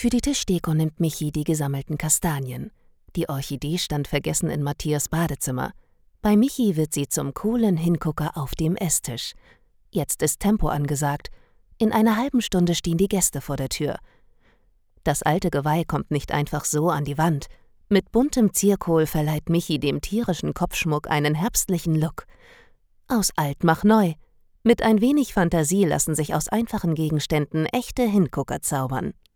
Für die Tischdeko nimmt Michi die gesammelten Kastanien. Die Orchidee stand vergessen in Matthias Badezimmer. Bei Michi wird sie zum coolen Hingucker auf dem Esstisch. Jetzt ist Tempo angesagt. In einer halben Stunde stehen die Gäste vor der Tür. Das alte Geweih kommt nicht einfach so an die Wand. Mit buntem Zierkohl verleiht Michi dem tierischen Kopfschmuck einen herbstlichen Look. Aus alt mach neu. Mit ein wenig Fantasie lassen sich aus einfachen Gegenständen echte Hingucker zaubern.